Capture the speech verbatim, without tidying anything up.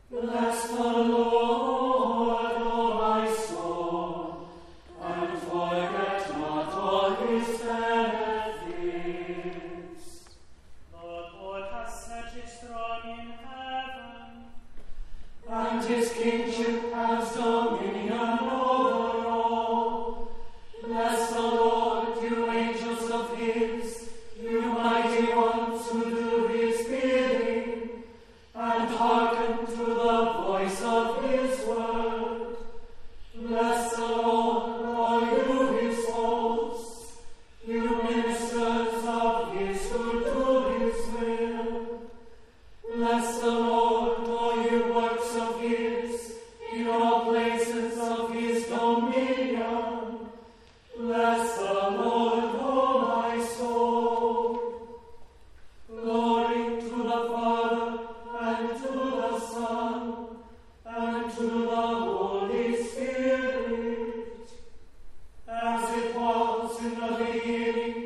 Bless the Lord, O my soul, and forget not all his benefits. The Lord has set his throne in heaven, And his kingship has dominion over all. Bless the Lord, you angels of his, you mighty ones who do his bidding, and hearken to the voice of his word. Bless the Lord, all you his hosts, you ministers of his who do his will. Bless the Lord, all you works of his, in all places of his dominion. Bless the Lord, O my soul. Glory to the Father, and to the Son, and to the Holy Spirit, as it was in the beginning,